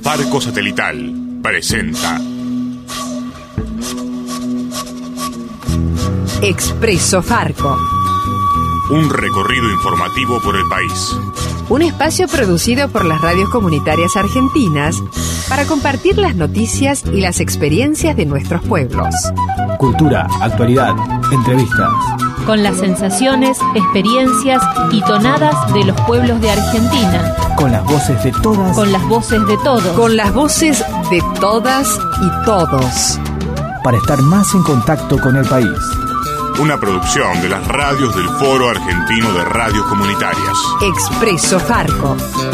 Farco Satelital presenta Expreso Farco. Un recorrido informativo por el país. Un espacio producido por las radios comunitarias argentinas para compartir las noticias y las experiencias de nuestros pueblos. Cultura, actualidad, entrevistas. Con las sensaciones, experiencias y tonadas de los pueblos de Argentina. Con las voces de todas. Con las voces de todos. Con las voces de todas y todos. Para estar más en contacto con el país. Una producción de las radios del Foro Argentino de Radios Comunitarias. Expreso Farco.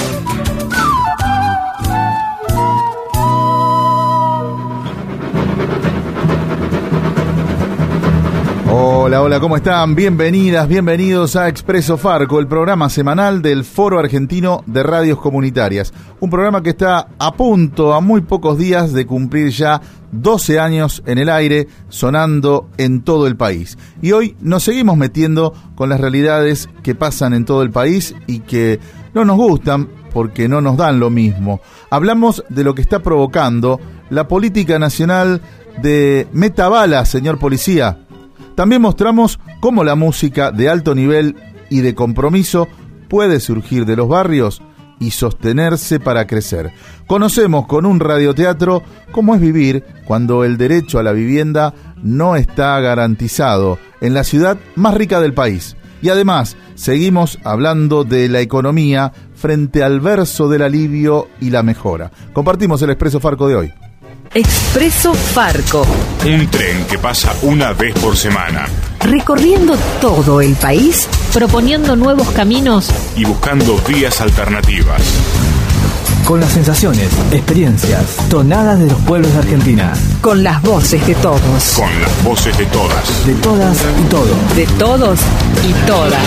Hola, ¿cómo están? Bienvenidas, bienvenidos a Expreso Farco, el programa semanal del Foro Argentino de Radios Comunitarias. Un programa que está a punto, a muy pocos días de cumplir ya 12 años en el aire, sonando en todo el país. Y hoy nos seguimos metiendo con las realidades que pasan en todo el país y que no nos gustan porque no nos dan lo mismo. Hablamos de lo que está provocando la política nacional de metabalas, señor policía. También mostramos cómo la música de alto nivel y de compromiso puede surgir de los barrios y sostenerse para crecer. Conocemos con un radioteatro cómo es vivir cuando el derecho a la vivienda no está garantizado en la ciudad más rica del país. Y además, seguimos hablando de la economía frente al verso del alivio y la mejora. Compartimos el Expreso Farco de hoy. Expreso Farco. Un tren que pasa una vez por semana. Recorriendo todo el país. Proponiendo nuevos caminos. Y buscando vías alternativas. Con las sensaciones, experiencias, tonadas de los pueblos de Argentina. Con las voces de todos. Con las voces de todas. De todas y todos. De todos y todas.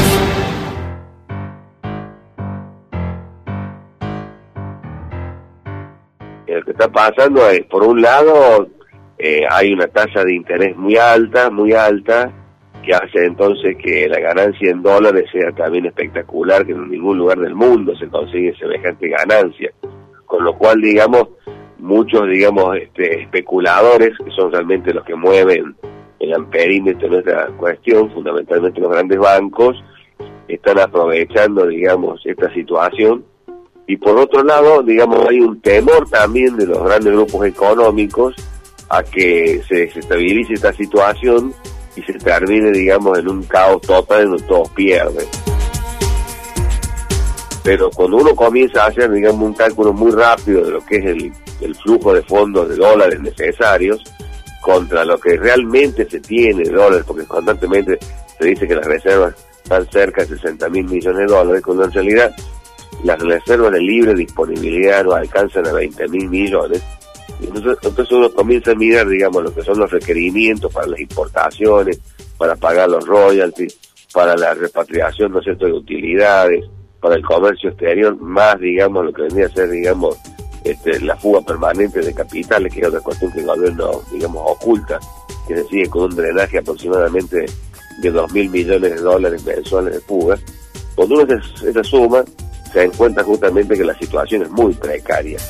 Lo que está pasando es, por un lado, hay una tasa de interés muy alta, que hace entonces que la ganancia en dólares sea también espectacular, que en ningún lugar del mundo se consigue semejante ganancia. Con lo cual, muchos, especuladores, que son realmente los que mueven el amperímetro de nuestra cuestión, fundamentalmente los grandes bancos, están aprovechando, esta situación. Y por otro lado, hay un temor también de los grandes grupos económicos a que se desestabilice esta situación y se termine, en un caos total en donde todos pierden. Pero cuando uno comienza a hacer, un cálculo muy rápido de lo que es el flujo de fondos de dólares necesarios contra lo que realmente se tiene de dólares, porque constantemente se dice que las reservas están cerca de 60.000 millones de dólares, cuando en realidad las reservas de libre disponibilidad no alcanzan a 20.000 millones. Entonces uno comienza a mirar, lo que son los requerimientos para las importaciones, para pagar los royalties, para la repatriación, ¿no es cierto?, de utilidades, para el comercio exterior, más, lo que vendría a ser, la fuga permanente de capitales, que es otra cuestión que el gobierno, oculta, que se sigue con un drenaje aproximadamente de 2.000 millones de dólares mensuales de fuga. Cuando uno hace esa suma, se dan cuenta justamente que la situación es muy precaria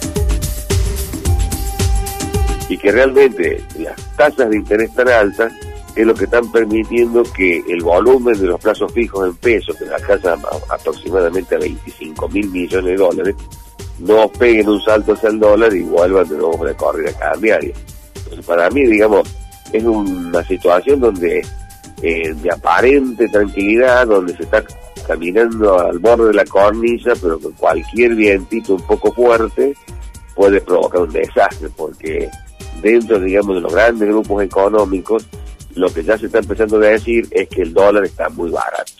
y que realmente las tasas de interés tan altas es lo que están permitiendo que el volumen de los plazos fijos en pesos, que alcanza aproximadamente a 25.000 millones de dólares, no peguen un salto hacia el dólar y vuelvan de nuevo a la corrida cambiaria. Entonces, para mí, es una situación donde de aparente tranquilidad, donde se está caminando al borde de la cornisa, pero con cualquier vientito un poco fuerte puede provocar un desastre, porque dentro, de los grandes grupos económicos, lo que ya se está empezando a decir es que el dólar está muy barato.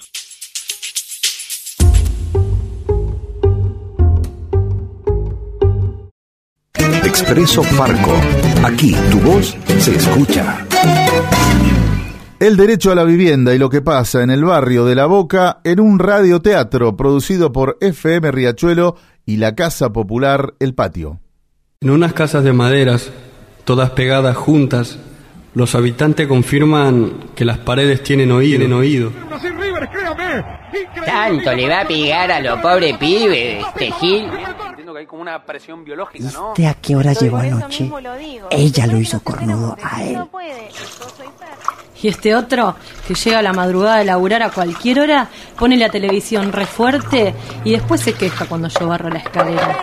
Expreso Farco. Aquí tu voz se escucha. El derecho a la vivienda y lo que pasa en el barrio de La Boca en un radioteatro producido por FM Riachuelo y la Casa Popular El Patio. En unas casas de maderas, todas pegadas juntas, los habitantes confirman que las paredes tienen oído. Tanto le va a pegar a los pobres pibes, este Gil. hay como una presión biológica, ¿no? ¿Usted a qué hora llegó anoche? Ella lo hizo cornudo a él. Y este otro, que llega a la madrugada de laburar a cualquier hora, pone la televisión re fuerte y después se queja cuando yo barro la escalera.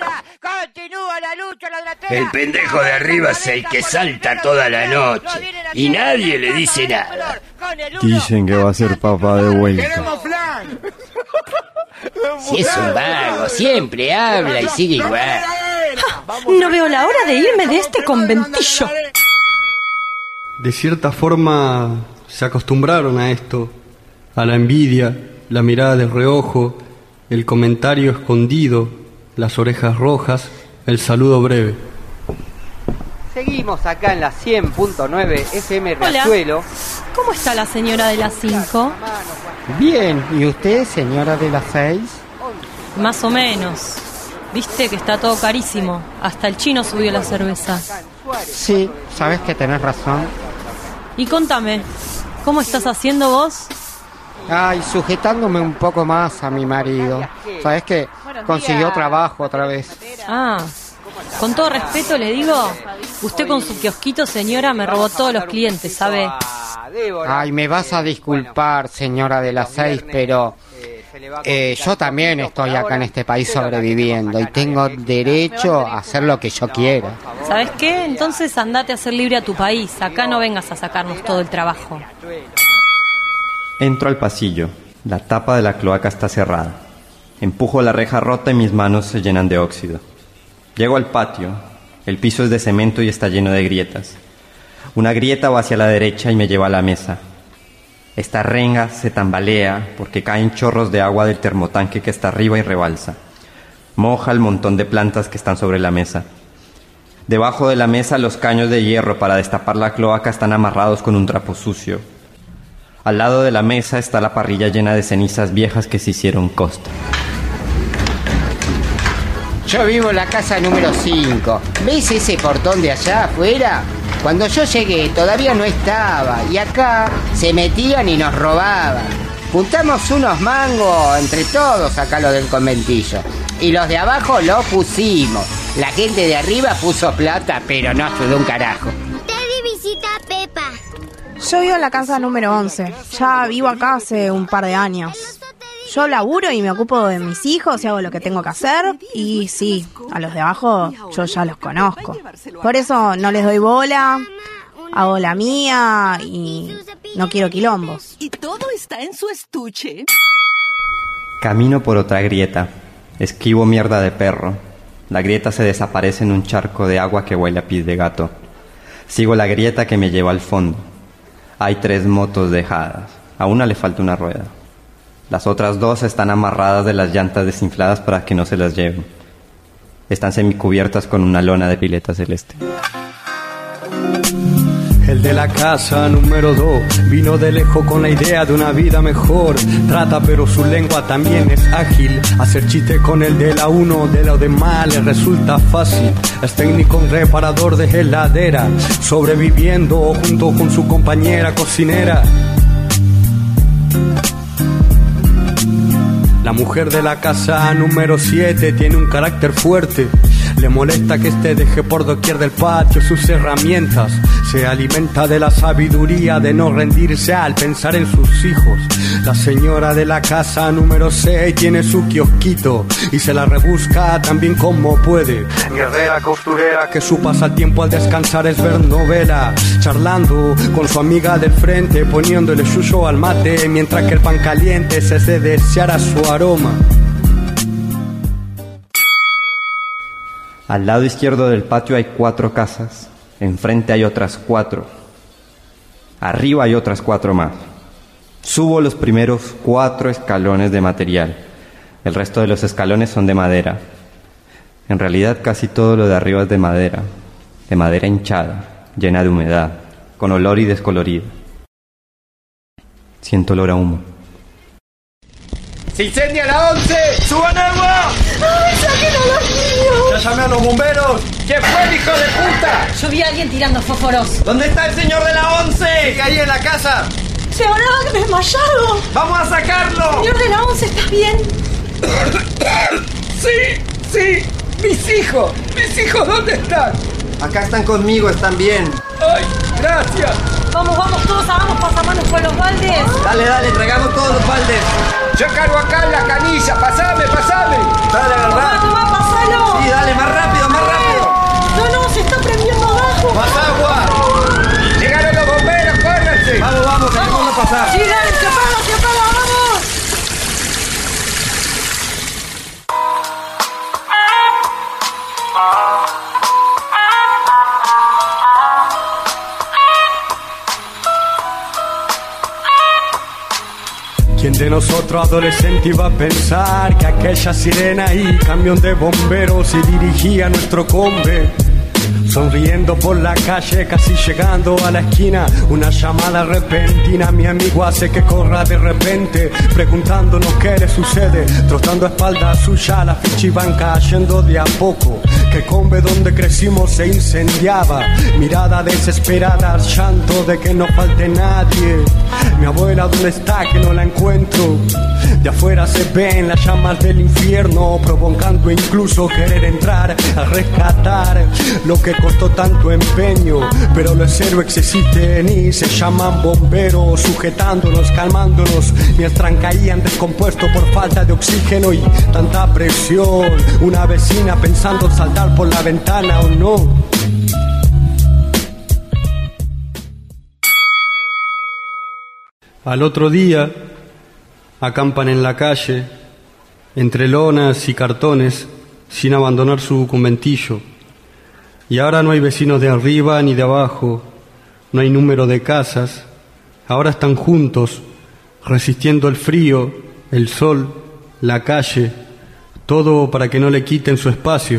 El pendejo de arriba es el que salta toda la noche y nadie le dice nada. Dicen que va a ser papá de vuelta. Si es un vago, siempre habla y sigue igual. No veo la hora de irme de este conventillo. De cierta forma se acostumbraron a esto, a la envidia, la mirada de reojo, el comentario escondido, las orejas rojas, el saludo breve. Seguimos acá en la 100.9 FM Riachuelo. ¿Cómo está la señora de las 5? Bien, ¿y usted, señora de las 6? Más o menos. Viste que está todo carísimo. Hasta el chino subió la cerveza. Sí, sabes que tenés razón. Y contame, ¿cómo estás haciendo vos? Ay, sujetándome un poco más a mi marido. Sabes que consiguió trabajo otra vez. Ah, con todo respeto le digo, usted con su kiosquito, señora, me robó todos los clientes, ¿sabe? Ay, me vas a disculpar, señora de las 6, pero yo también estoy acá en este país sobreviviendo y tengo derecho a hacer lo que yo quiera. ¿Sabes qué? Entonces andate a ser libre a tu país. Acá no vengas a sacarnos todo el trabajo. Entro al pasillo. La tapa de la cloaca está cerrada. Empujo la reja rota y mis manos se llenan de óxido. Llego al patio. El piso es de cemento y está lleno de grietas. Una grieta va hacia la derecha y me lleva a la mesa. Esta renga se tambalea porque caen chorros de agua del termotanque que está arriba y rebalsa. Moja el montón de plantas que están sobre la mesa. Debajo de la mesa los caños de hierro para destapar la cloaca están amarrados con un trapo sucio. Al lado de la mesa está la parrilla llena de cenizas viejas que se hicieron costra. Yo vivo en la casa número 5. ¿Ves ese portón de allá afuera? Cuando yo llegué todavía no estaba y acá se metían y nos robaban. Juntamos unos mangos entre todos acá los del conventillo y los de abajo los pusimos. La gente de arriba puso plata, pero no ayudó un carajo. Teddy visita a Pepa. Yo vivo en la casa número 11. Ya vivo acá hace un par de años. Yo laburo y me ocupo de mis hijos y hago lo que tengo que hacer. Y sí, a los de abajo yo ya los conozco. Por eso no les doy bola, hago la mía y no quiero quilombos. Y todo está en su estuche. Camino por otra grieta. Esquivo mierda de perro. La grieta se desaparece en un charco de agua que huele a pis de gato. Sigo la grieta que me lleva al fondo. Hay 3 motos dejadas. A una le falta una rueda. Las otras 2 están amarradas de las llantas desinfladas para que no se las lleven. Están semicubiertas con una lona de pileta celeste. El de la casa número 2 vino de lejos con la idea de una vida mejor. Trata pero su lengua también es ágil. Hacer chiste con el de la 1, de lo demás le resulta fácil. Es técnico en reparador de heladera, sobreviviendo junto con su compañera cocinera. La mujer de la casa número 7 tiene un carácter fuerte. Le molesta que deje por doquier del patio sus herramientas. Se alimenta de la sabiduría de no rendirse al pensar en sus hijos. La señora de la casa número 6 tiene su kiosquito y se la rebusca tan bien como puede. Guerrera costurera que su pasatiempo al descansar es ver novela, charlando con su amiga del frente, poniéndole yuyo al mate mientras que el pan caliente se hace desear a su aroma. Al lado izquierdo del patio hay 4 casas. Enfrente hay otras 4. Arriba hay otras 4 más. Subo los primeros 4 escalones de material. El resto de los escalones son de madera. En realidad casi todo lo de arriba es de madera hinchada, llena de humedad, con olor y descolorida. Siento olor a humo. ¡Se incendia la 11! ¡Suban agua! ¡Ay, saquen a los niños! ¡Ya llamé a los bomberos! ¿Qué fue, hijo de puta? Yo vi a alguien tirando fósforos. ¿Dónde está el señor de la 11? ¿Sigue ahí en la casa? Se habrá desmayado. ¡Vamos a sacarlo! Señor de la 11, ¿estás bien? Sí. ¡Mis hijos! ¿Dónde están? Acá están conmigo, están bien. ¡Ay, gracias! Vamos todos, hagamos pasamanos con los baldes. Dale, tragamos todos los baldes. Yo cargo acá en la canilla, pasame. Dale, ¿verdad? Tomá, pasalo. Sí, dale, más rápido. No, se está prendiendo abajo. ¡Más agua! ¡Llegaron los bomberos, córranse! Vamos, dejémoslo pasar. Sí, dale, se apaga, vamos. ¿Quién de nosotros adolescente iba a pensar que aquella sirena y camión de bomberos se dirigía a nuestro combe? Sonriendo por la calle, casi llegando a la esquina, una llamada repentina, mi amigo hace que corra de repente, preguntándonos qué le sucede, trotando a espalda suya, las fichas iban cayendo de a poco, que combe donde crecimos se incendiaba, mirada desesperada, llanto de que no falte nadie, mi abuela dónde está que no la encuentro, de afuera se ven las llamas del infierno, provocando incluso querer entrar a rescatar lo que costó tanto empeño, pero los héroes existen y se llaman bomberos, sujetándonos, calmándonos, mientras caían descompuestos por falta de oxígeno y tanta presión. Una vecina pensando saltar por la ventana o no. Al otro día, acampan en la calle, entre lonas y cartones, sin abandonar su conventillo. Y ahora no hay vecinos de arriba ni de abajo, no hay número de casas, ahora están juntos, resistiendo el frío, el sol, la calle, todo para que no le quiten su espacio.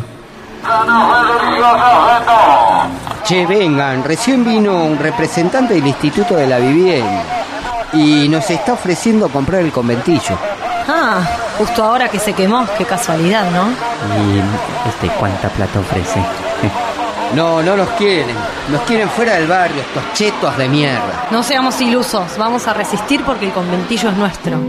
Che, vengan, recién vino un representante del Instituto de la Vivienda y nos está ofreciendo comprar el conventillo. Ah, justo ahora que se quemó, qué casualidad, ¿no? ¿Y cuánta plata ofrece? No nos quieren fuera del barrio, estos chetos de mierda. No seamos ilusos, vamos a resistir porque el conventillo es nuestro.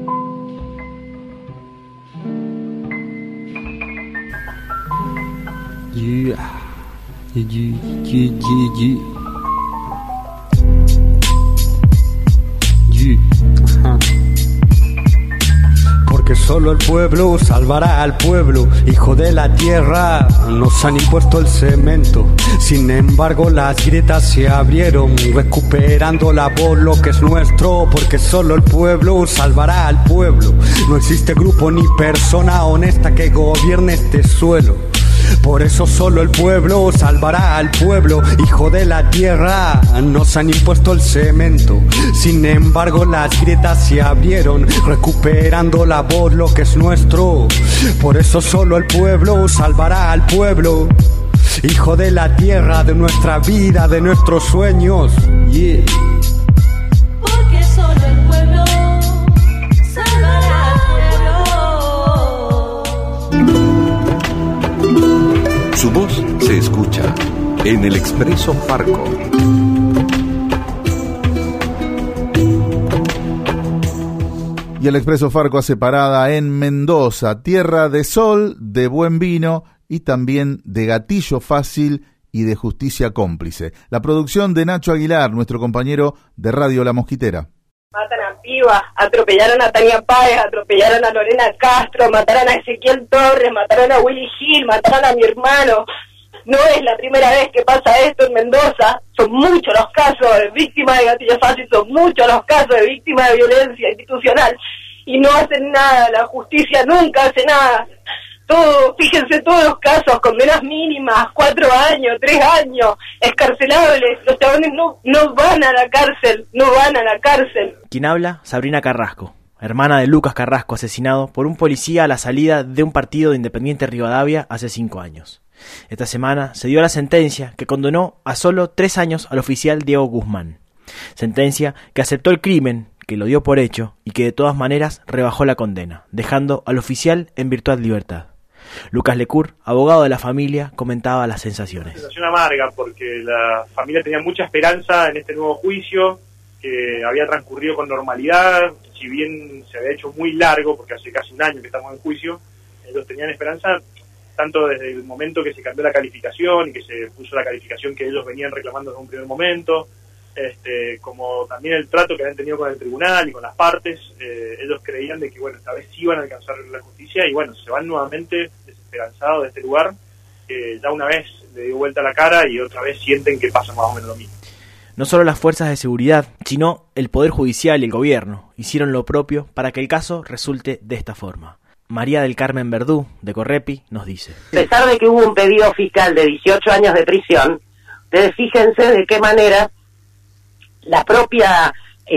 Porque solo el pueblo salvará al pueblo, hijo de la tierra, nos han impuesto el cemento. Sin embargo las grietas se abrieron, recuperando la voz lo que es nuestro, porque solo el pueblo salvará al pueblo. No existe grupo ni persona honesta que gobierne este suelo. Por eso solo el pueblo salvará al pueblo, hijo de la tierra, nos han impuesto el cemento. Sin embargo las grietas se abrieron, recuperando la voz lo que es nuestro. Por eso solo el pueblo salvará al pueblo, hijo de la tierra, de nuestra vida, de nuestros sueños. Yeah. Porque solo el pueblo salvará al pueblo. Su voz se escucha en el Expreso Farco. Y el Expreso Farco hace parada en Mendoza, tierra de sol, de buen vino y también de gatillo fácil y de justicia cómplice. La producción de Nacho Aguilar, nuestro compañero de Radio La Mosquitera. Matan a pibas, atropellaron a Tania Páez, atropellaron a Lorena Castro, mataron a Ezequiel Torres, mataron a Willy Gil, mataron a mi hermano. No es la primera vez que pasa esto en Mendoza, son muchos los casos de víctimas de gatillo fácil, son muchos los casos de víctimas de violencia institucional y no hacen nada, la justicia nunca hace nada. Todo, fíjense todos los casos, condenas mínimas, 4 años, 3 años, escarcelables, los chabones no van a la cárcel, no van a la cárcel. ¿Quién habla? Sabrina Carrasco, hermana de Lucas Carrasco, asesinado por un policía a la salida de un partido de Independiente Rivadavia hace 5 años. Esta semana se dio la sentencia que condenó a solo 3 años al oficial Diego Guzmán. Sentencia que aceptó el crimen, que lo dio por hecho y que de todas maneras rebajó la condena, dejando al oficial en virtual libertad. Lucas Lecur, abogado de la familia, comentaba las sensaciones. Sensación amarga porque la familia tenía mucha esperanza en este nuevo juicio que había transcurrido con normalidad, si bien se había hecho muy largo porque hace casi un año que estamos en juicio, ellos tenían esperanza tanto desde el momento que se cambió la calificación y que se puso la calificación que ellos venían reclamando desde un primer momento, como también el trato que habían tenido con el tribunal y con las partes. Ellos creían de que, bueno, esta vez sí iban a alcanzar la justicia y, bueno, se van nuevamente desesperanzados de este lugar, que ya una vez le dio vuelta la cara y otra vez sienten que pasa más o menos lo mismo. No solo las fuerzas de seguridad, sino el Poder Judicial y el Gobierno hicieron lo propio para que el caso resulte de esta forma. María del Carmen Verdú, de Correpi, nos dice: a pesar de que hubo un pedido fiscal de 18 años de prisión, ustedes fíjense de qué manera la propia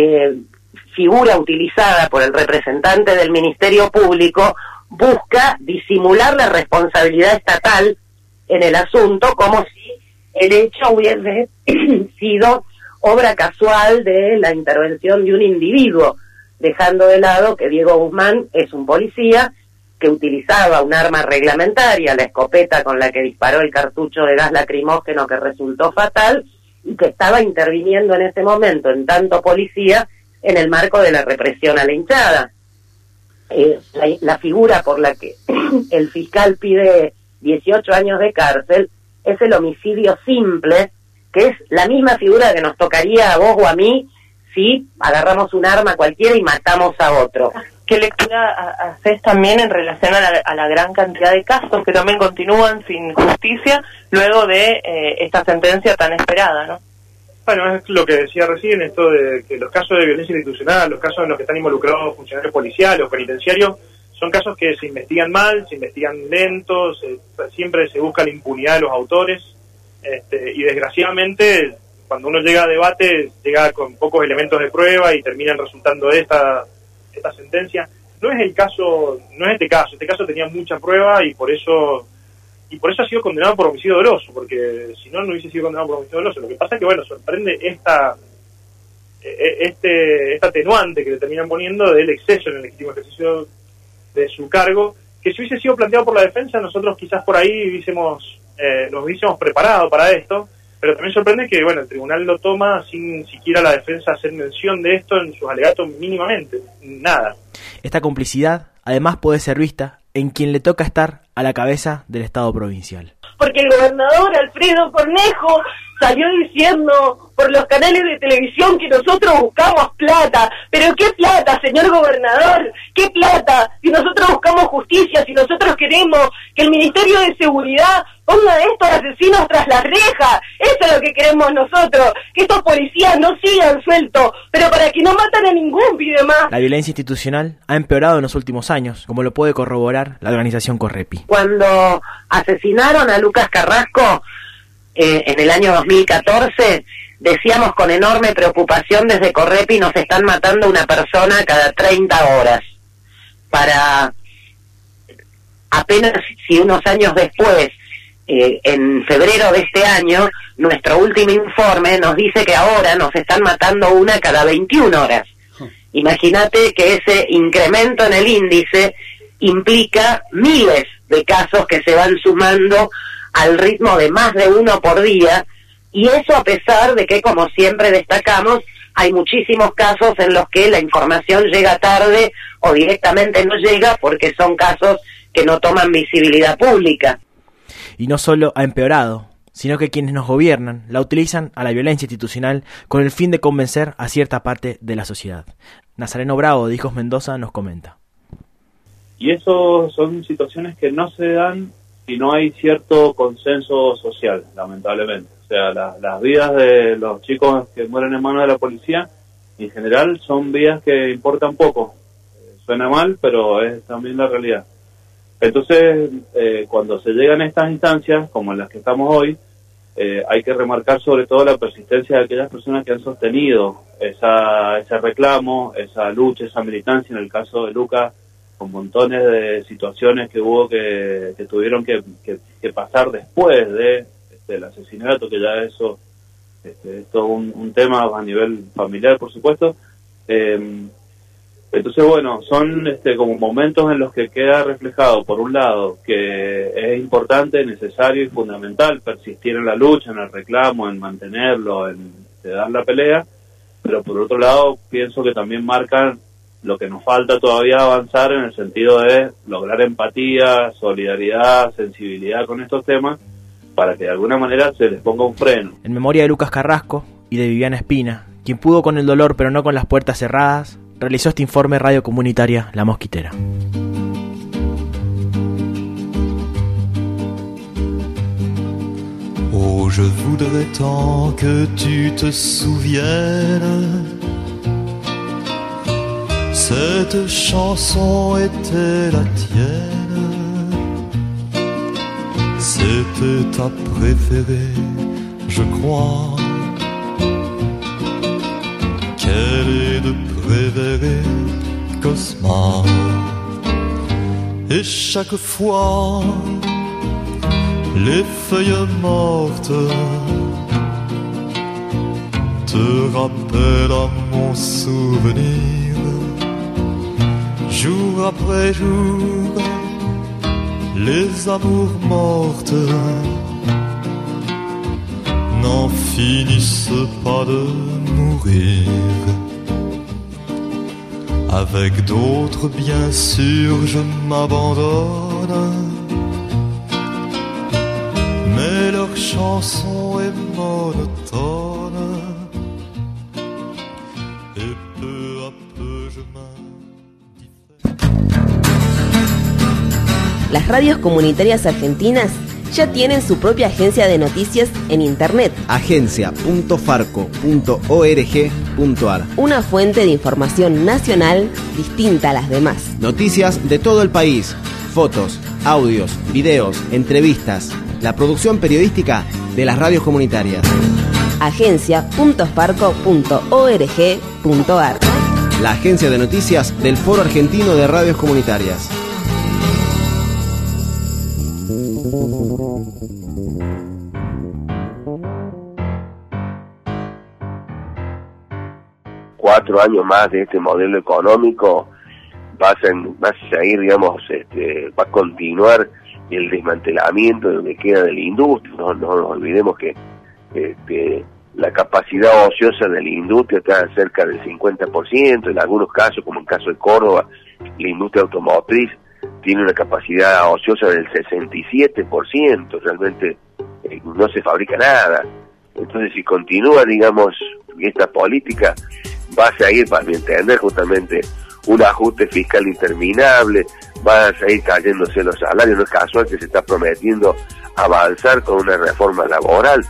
figura utilizada por el representante del Ministerio Público busca disimular la responsabilidad estatal en el asunto, como si el hecho hubiese sido obra casual de la intervención de un individuo, dejando de lado que Diego Guzmán es un policía que utilizaba un arma reglamentaria, la escopeta con la que disparó el cartucho de gas lacrimógeno que resultó fatal, y que estaba interviniendo en ese momento, en tanto policía, en el marco de la represión a la hinchada. La figura por la que el fiscal pide 18 años de cárcel es el homicidio simple, que es la misma figura que nos tocaría a vos o a mí si agarramos un arma cualquiera y matamos a otro. ¿Qué lectura haces también en relación a la gran cantidad de casos que también continúan sin justicia luego de esta sentencia tan esperada, ¿no? Bueno, es lo que decía recién, esto de que los casos de violencia institucional, los casos en los que están involucrados funcionarios policiales o penitenciarios, son casos que se investigan mal, se investigan lentos, siempre se busca la impunidad de los autores, y desgraciadamente cuando uno llega a debate llega con pocos elementos de prueba y terminan resultando de esta sentencia. No es este caso tenía mucha prueba y por eso ha sido condenado por homicidio doloso, porque si no hubiese sido condenado por homicidio doloso. Lo que pasa es que, bueno, sorprende este atenuante que le terminan poniendo del exceso en el legítimo ejercicio de su cargo, que si hubiese sido planteado por la defensa, nosotros quizás por ahí nos hubiésemos preparado para esto, pero también sorprende que, bueno, el tribunal lo toma sin siquiera la defensa hacer mención de esto en sus alegatos mínimamente, nada. Esta complicidad, además, puede ser vista en quien le toca estar a la cabeza del Estado provincial. Porque el gobernador Alfredo Cornejo salió diciendo por los canales de televisión que nosotros buscamos plata. ¿Pero qué plata, señor gobernador? ¿Qué plata? Si nosotros buscamos justicia, si nosotros queremos que el Ministerio de Seguridad ponga a estos asesinos tras las rejas. Eso es lo que queremos nosotros, que estos policías no sigan sueltos, pero para que no matan a ningún pibe más. La violencia institucional ha empeorado en los últimos años, como lo puede corroborar la organización Correpi. Cuando asesinaron a Lucas Carrasco en el año 2014, decíamos con enorme preocupación desde Correpi, nos están matando una persona cada 30 horas. Para apenas si unos años después, en febrero de este año, nuestro último informe nos dice que ahora nos están matando una cada 21 horas. Imagínate que ese incremento en el índice implica miles de casos que se van sumando al ritmo de más de uno por día, y eso a pesar de que, como siempre destacamos, hay muchísimos casos en los que la información llega tarde o directamente no llega porque son casos que no toman visibilidad pública. Y no solo ha empeorado, sino que quienes nos gobiernan la utilizan a la violencia institucional con el fin de convencer a cierta parte de la sociedad. Nazareno Bravo, de Hijos Mendoza, nos comenta. Y eso son situaciones que no se dan si no hay cierto consenso social, lamentablemente. O sea, las vidas de los chicos que mueren en manos de la policía, en general, son vidas que importan poco. Suena mal, pero es también la realidad. Entonces, cuando se llegan a estas instancias, como en las que estamos hoy, hay que remarcar sobre todo la persistencia de aquellas personas que han sostenido ese reclamo, esa lucha, esa militancia. En el caso de Lucas, con montones de situaciones que hubo que tuvieron que pasar después del asesinato, que ya eso es todo un tema a nivel familiar, por supuesto. Entonces, bueno, son como momentos en los que queda reflejado, por un lado, que es importante, necesario y fundamental persistir en la lucha, en el reclamo, en mantenerlo, en dar la pelea, pero por otro lado pienso que también marcan lo que nos falta todavía avanzar en el sentido de lograr empatía, solidaridad, sensibilidad con estos temas, para que de alguna manera se les ponga un freno. En memoria de Lucas Carrasco y de Viviana Espina, quien pudo con el dolor pero no con las puertas cerradas, realizó este informe Radio Comunitaria La Mosquitera. Oh, je voudrais tant que tu te souviennes. Cette chanson était la tienne. C'était ta préférée, je crois. Quelle est de préférée, Cosma. Et chaque fois les feuilles mortes te rappellent à mon souvenir. Jour après jour, les amours mortes n'en finissent pas de mourir. Avec d'autres, bien sûr, je m'abandonne. Mais leur chanson est monotone. Et peu à peu je Las radios comunitarias argentinas ya tienen su propia agencia de noticias en internet. agencia.farco.org.ar. Una fuente de información nacional distinta a las demás. Noticias de todo el país, fotos, audios, videos, entrevistas, la producción periodística de las radios comunitarias. agencia.farco.org.ar. La agencia de noticias del Foro Argentino de Radios Comunitarias. Cuatro años más de este modelo económico va a seguir, digamos, va a continuar el desmantelamiento de lo que queda de la industria. No nos olvidemos que la capacidad ociosa de la industria está cerca del 50%, en algunos casos, como en el caso de Córdoba, la industria automotriz tiene una capacidad ociosa del 67%, realmente no se fabrica nada. Entonces, si continúa, digamos, esta política, va a seguir, para mi entender, justamente un ajuste fiscal interminable, van a seguir cayéndose los salarios. No es casual que se está prometiendo avanzar con una reforma laboral.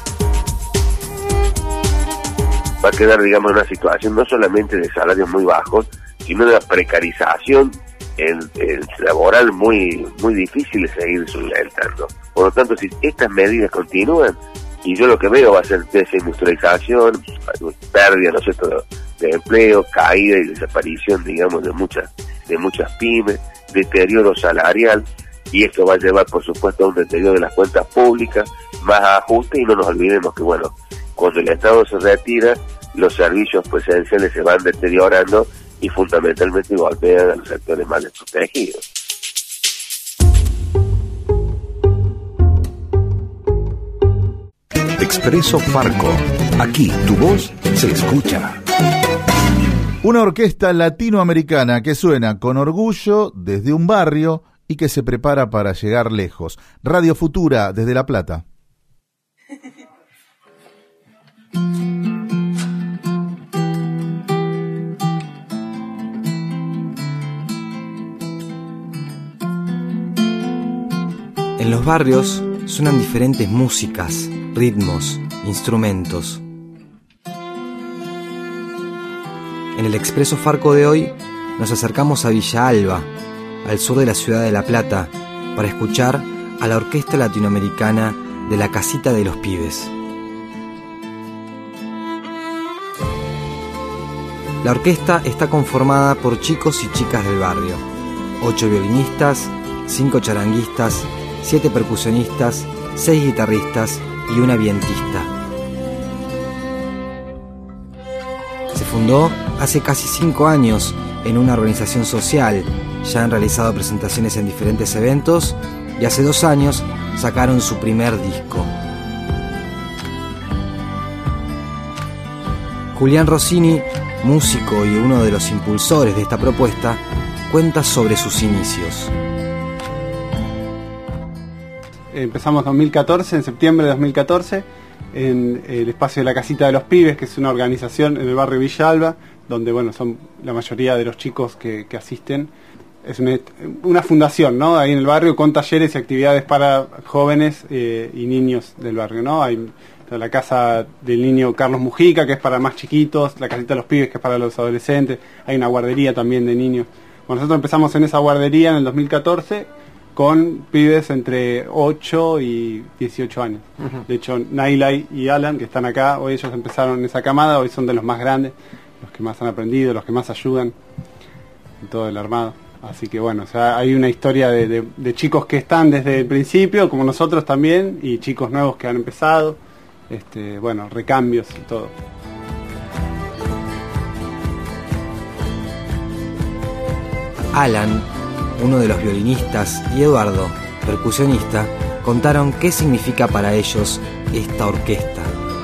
Va a quedar, digamos, en una situación no solamente de salarios muy bajos, sino de una precarización laboral muy difícil de seguir solventando. Por lo tanto, si estas medidas continúan, y yo lo que veo va a ser desindustrialización, pérdida, ¿no es cierto?, de empleo, caída y desaparición, digamos, de muchas pymes, deterioro salarial, y esto va a llevar, por supuesto, a un deterioro de las cuentas públicas, más ajuste, y no nos olvidemos que, bueno, cuando el Estado se retira, los servicios esenciales se van deteriorando y fundamentalmente golpean a los sectores más desprotegidos. Expreso Farco. Aquí tu voz se escucha. Una orquesta latinoamericana que suena con orgullo desde un barrio y que se prepara para llegar lejos. Radio Futura desde La Plata. En los barrios suenan diferentes músicas, ritmos, instrumentos. En el Expreso Farco de hoy nos acercamos a Villa Alba, al sur de la ciudad de La Plata, para escuchar a la orquesta latinoamericana de la Casita de los Pibes. La orquesta está conformada por chicos y chicas del barrio, 8 violinistas, 5 charanguistas, 7 percusionistas, 6 guitarristas y una vientista. Se fundó hace casi 5 años en una organización social. Ya han realizado presentaciones en diferentes eventos y hace 2 años sacaron su primer disco. Julián Rossini músico y uno de los impulsores de esta propuesta, cuenta sobre sus inicios. Empezamos en 2014, en septiembre de 2014, en el espacio de la Casita de los Pibes, que es una organización en el barrio Villa Alba, donde bueno, son la mayoría de los chicos que asisten. Es una fundación, ¿no? Ahí en el barrio, con talleres y actividades para jóvenes y niños del barrio, ¿no? Hay la casa del niño Carlos Mujica, que es para más chiquitos, la Casita de los Pibes, que es para los adolescentes, hay una guardería también de niños. Bueno, nosotros empezamos en esa guardería en el 2014, con pibes entre 8 y 18 años. Uh-huh. De hecho, Naila y Alan, que están acá, hoy ellos empezaron en esa camada, hoy son de los más grandes, los que más han aprendido, los que más ayudan en todo el armado. Así que bueno, o sea, hay una historia de chicos que están desde el principio, como nosotros también, y chicos nuevos que han empezado, bueno, recambios y todo. Alan, uno de los violinistas, y Eduardo, percusionista, contaron qué significa para ellos esta orquesta.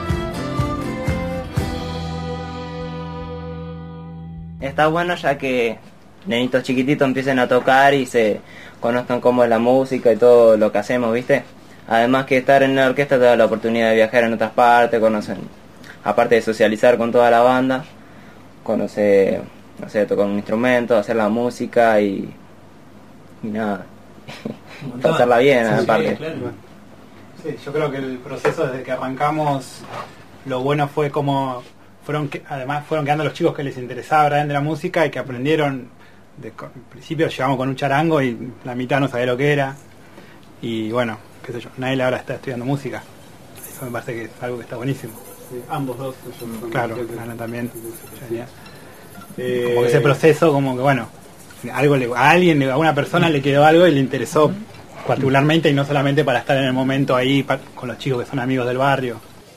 Está bueno ya que nenitos chiquititos empiecen a tocar y se conozcan cómo es la música y todo lo que hacemos, ¿viste? Además que estar en la orquesta te da la oportunidad de viajar en otras partes, conocen, aparte de socializar con toda la banda, conocer, no sé, tocar un instrumento, hacer la música y nada, pasarla bien, sí, aparte. Sí, claro. Sí, yo creo que el proceso desde que arrancamos, lo bueno fue como además fueron quedando los chicos que les interesaba realmente la música y que aprendieron. Al principio llegamos con un charango y la mitad no sabía lo que era, y bueno, qué sé yo, Naila ahora está estudiando música, eso me parece que es algo que está buenísimo. Sí, ambos dos. Claro, Ana también. Como que ese proceso, como que bueno, a una persona le quedó algo y le interesó particularmente, y no solamente para estar en el momento ahí con los chicos que son amigos del barrio.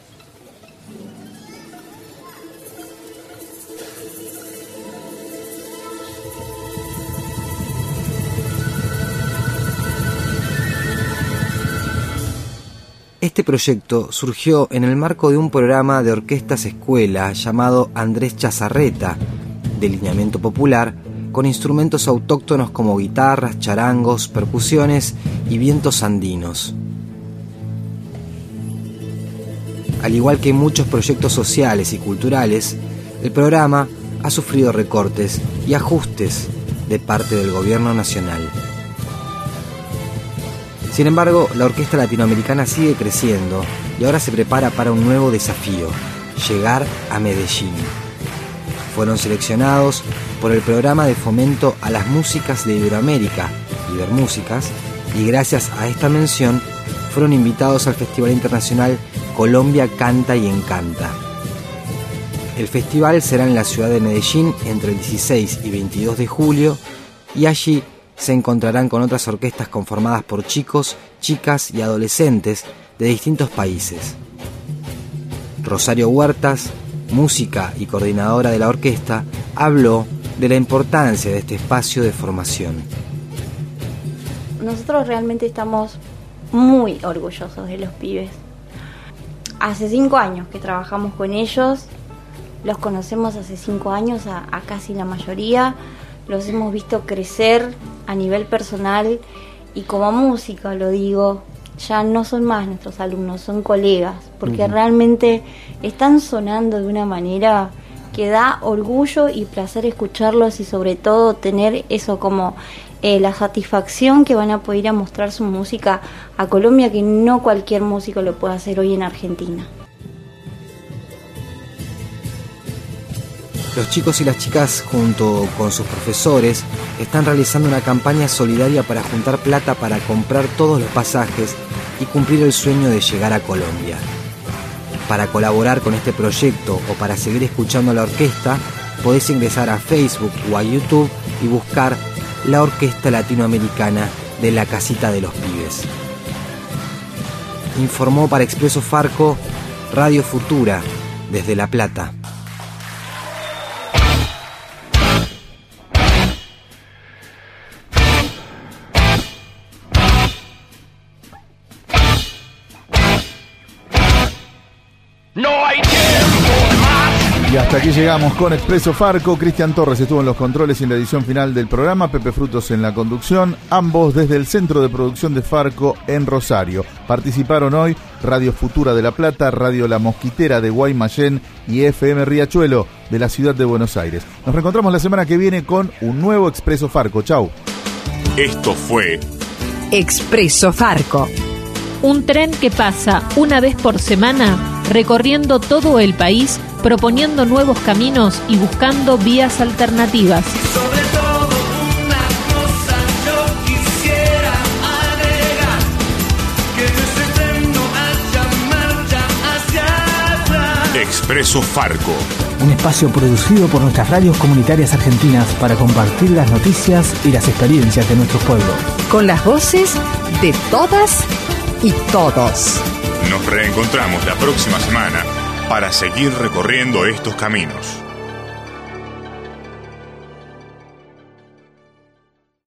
Este proyecto surgió en el marco de un programa de orquestas escuela llamado Andrés Chazarreta, de lineamiento popular, con instrumentos autóctonos como guitarras, charangos, percusiones y vientos andinos. Al igual que muchos proyectos sociales y culturales, el programa ha sufrido recortes y ajustes de parte del gobierno nacional. Sin embargo, la orquesta latinoamericana sigue creciendo y ahora se prepara para un nuevo desafío: llegar a Medellín. Fueron seleccionados por el programa de fomento a las músicas de Iberoamérica, Ibermúsicas, y gracias a esta mención fueron invitados al Festival Internacional Colombia Canta y Encanta. El festival será en la ciudad de Medellín entre el 16 y 22 de julio y allí se encontrarán con otras orquestas conformadas por chicos, chicas y adolescentes de distintos países. Rosario Huertas, música y coordinadora de la orquesta, habló de la importancia de este espacio de formación. Nosotros realmente estamos muy orgullosos de los pibes. Hace 5 años que trabajamos con ellos, los conocemos hace 5 años a casi la mayoría, los hemos visto crecer a nivel personal y como música, lo digo, ya no son más nuestros alumnos, son colegas, porque realmente están sonando de una manera que da orgullo y placer escucharlos, y sobre todo tener eso como la satisfacción que van a poder ir a mostrar su música a Colombia, que no cualquier músico lo puede hacer hoy en Argentina. Los chicos y las chicas, junto con sus profesores, están realizando una campaña solidaria para juntar plata para comprar todos los pasajes y cumplir el sueño de llegar a Colombia. Para colaborar con este proyecto o para seguir escuchando a la orquesta, podés ingresar a Facebook o a YouTube y buscar la Orquesta Latinoamericana de la Casita de los Pibes. Informó para Expreso Farco, Radio Futura, desde La Plata. No hay tiempo más Y hasta aquí llegamos con Expreso Farco. Cristian Torres estuvo en los controles y en la edición final del programa, Pepe Frutos en la conducción, ambos desde el Centro de Producción de Farco en Rosario. Participaron hoy Radio Futura de La Plata, Radio La Mosquitera de Guaymallén y FM Riachuelo de la ciudad de Buenos Aires. Nos reencontramos la semana que viene con un nuevo Expreso Farco. Chau. Esto fue Expreso Farco. Un tren que pasa una vez por semana recorriendo todo el país, proponiendo nuevos caminos y buscando vías alternativas. Sobre todo una cosa yo quisiera agregar, que en ese tren no haya marcha hacia atrás. Expreso Farco. Un espacio producido por nuestras radios comunitarias argentinas para compartir las noticias y las experiencias de nuestro pueblo. Con las voces de todas y todos. Nos reencontramos la próxima semana para seguir recorriendo estos caminos.